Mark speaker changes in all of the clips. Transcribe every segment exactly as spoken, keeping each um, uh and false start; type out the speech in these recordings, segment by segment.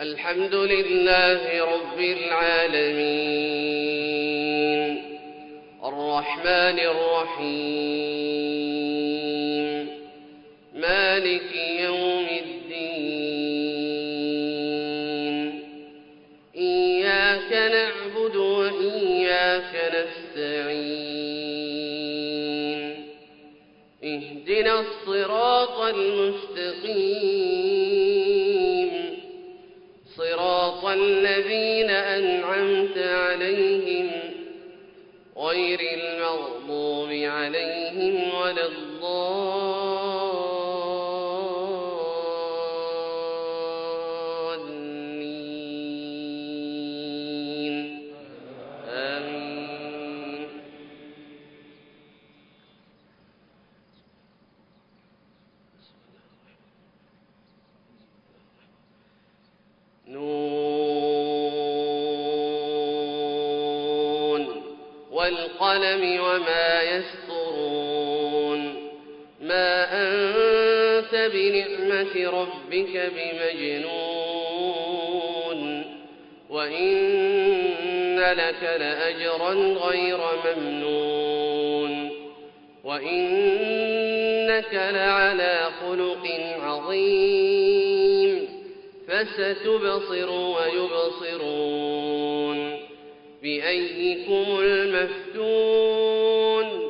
Speaker 1: الحمد لله رب العالمين الرحمن الرحيم مالك يوم الدين إياك نعبد وإياك نستعين اهدنا الصراط المستقيم صراط الذين أنعمت عليهم غير المغضوب عليهم ولا الضالين آمين. نون والقلم وما يسطرون ما أنت بنعمة ربك بمجنون وإن لك لأجرا غير ممنون وإنك لعلى خلق عظيم فستبصر ويبصرون بأيكم المفتون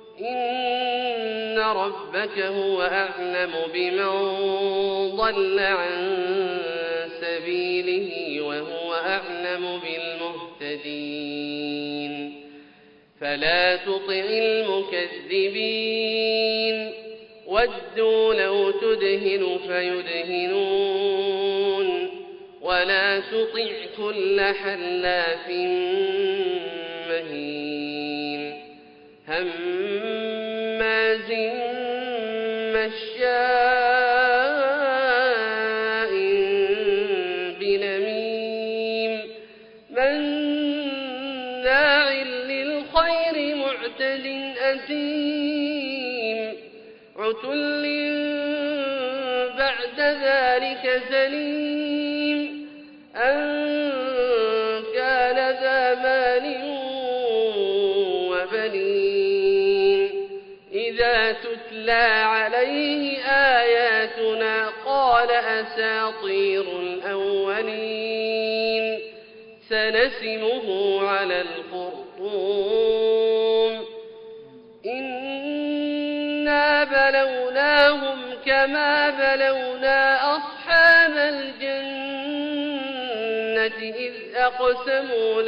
Speaker 1: إن ربك هو أعلم بمن ضل عن سبيله وهو أعلم بالمهتدين فلا تطع المكذبين ودوا لو تدهن فيدهنون ولا تطع كل حلاف مهين هماز مشاء بنميم مناع للخير معتد أثيم عتل بعد ذلك زنيم أن كان ذا مال وبنين إذا تتلى عليه آياتنا قال أساطير الأولين سنسمه على الخرطوم إنا بلوناهم كما بلونا أصحاب الجنة إذ أقسموا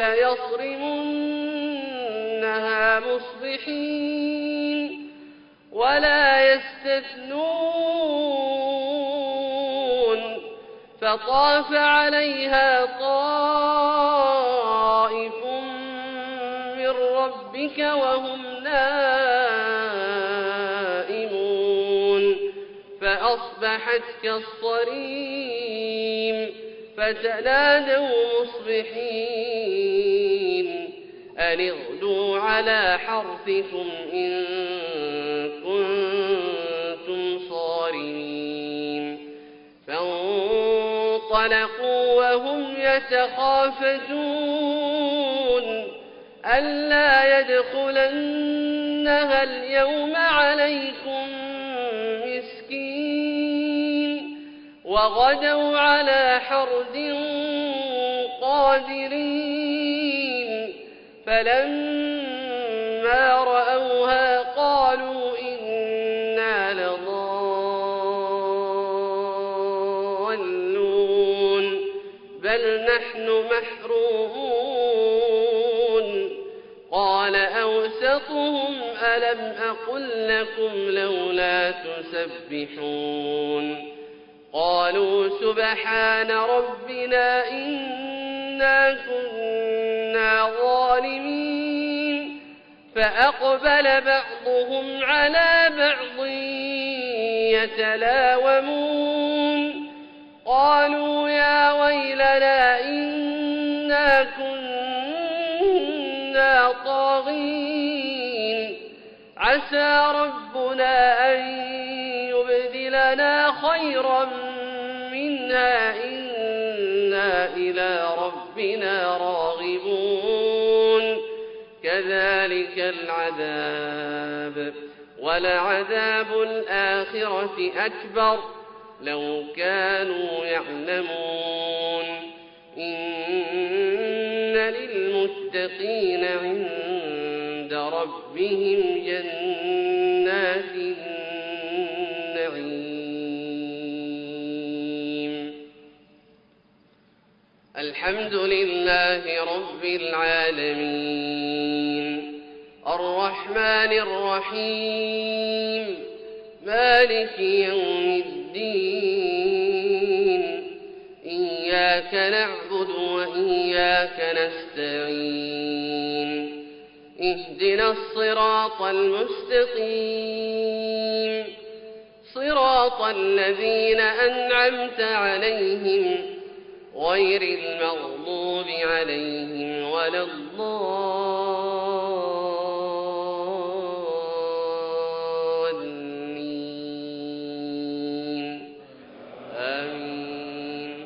Speaker 1: ليصرمنها مصبحين ولا يستثنون فطاف عليها طائف من ربك وهم نائمون فأصبحت كالصريم فتنادوا مصبحين أن اغدوا على حرثكم إن كنتم صارمين فانطلقوا وهم يتخافتون ألا يدخلنها اليوم عليكم مسكين وغدوا على حرد قادرين فلما رأوها قالوا إنا لضالون بل نحن محرومون قال أوسطهم ألم أقل لكم لولا تسبحون قالوا سبحان ربنا إنا كنا ظالمين فأقبل بعضهم على بعض يتلاومون قالوا يا ويلنا إنا كنا طاغين عسى ربنا أن يبدلنا خيرا منها إنا إنا إلى ربنا راغبون كذلك العذاب ولعذاب الآخرة أكبر لو كانوا يعلمون إن للمتقين عند ربهم جنات النعيم الحمد لله رب العالمين الرحمن الرحيم مالك يوم الدين إياك نعبد وإياك نستعين اهدنا الصراط المستقيم صراط الذين أنعمت عليهم غير المغضوب عليهم ولا الضالين آمين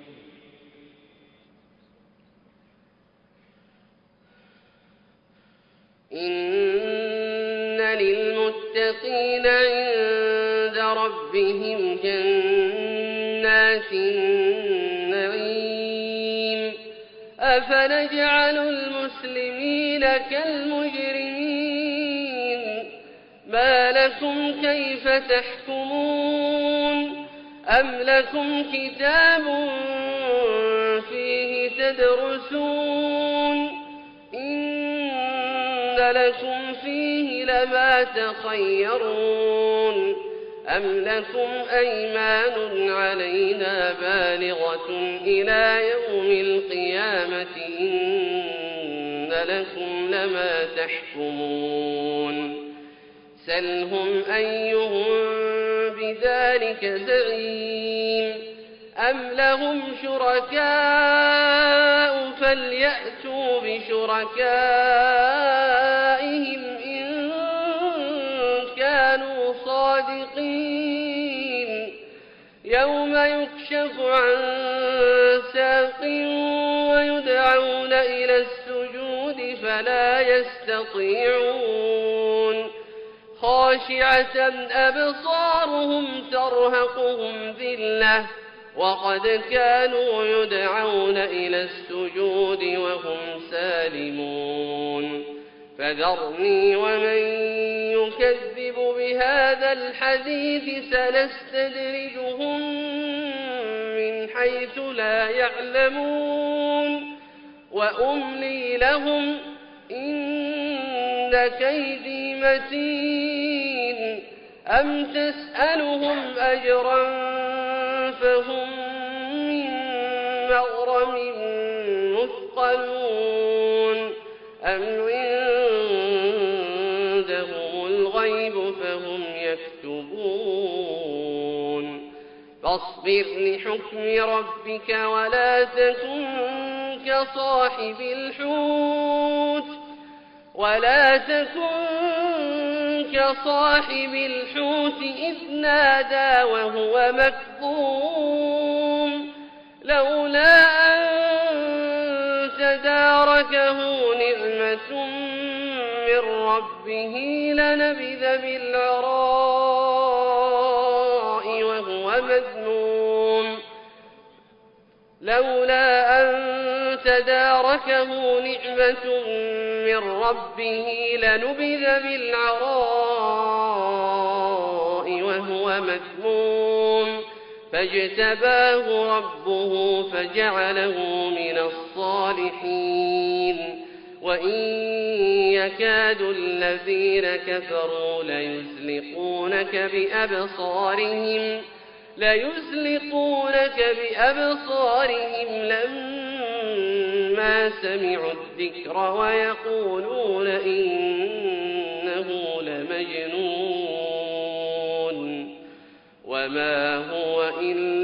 Speaker 1: إن للمتقين عند ربهم جنات النعيم أفنجعل المسلمين كالمجرمين ما لكم كيف تحكمون أم لكم كتاب فيه تدرسون إن لكم فيه لما تخيرون أم لكم أيمان علينا بالغة إلى يوم القيامة إن لكم لما تحكمون سلهم أيهم بذلك زعيم أم لهم شركاء فليأتوا بشركائهم إن كانوا صادقين يوم يكشف عن ساق ويدعون إلى السجود فلا يستطيعون خاشعة أبصارهم ترهقهم ذلة وقد كانوا يدعون إلى السجود وهم سالمون فذرني ومن يكذب بهذا الحديث سنستدرجهم من حيث لا يعلمون وأملي لهم إن كيدي متين أم تسألهم أجرا فهم من مغرم مثقلون أم عندهم الغيب فهم يكتبون فاصبر لحكم ربك ولا تكن كصاحب الحوت ولا تكن كصاحب الحوت إذ نادى وهو مكظوم لولا أن تداركه نعمة من ربه لنبذ بالعراء وهو مذموم لولا أن تداركه نعمة من ربه لنبذ بالعراء وهو مذموم فاجتباه ربه فجعله من الصالحين وإن يكاد الذين كفروا ليزلقونك بأبصارهم ليزلقونك بأبصارهم لما سمعوا الذكر ويقولون إنه لمجنون وما هو إلا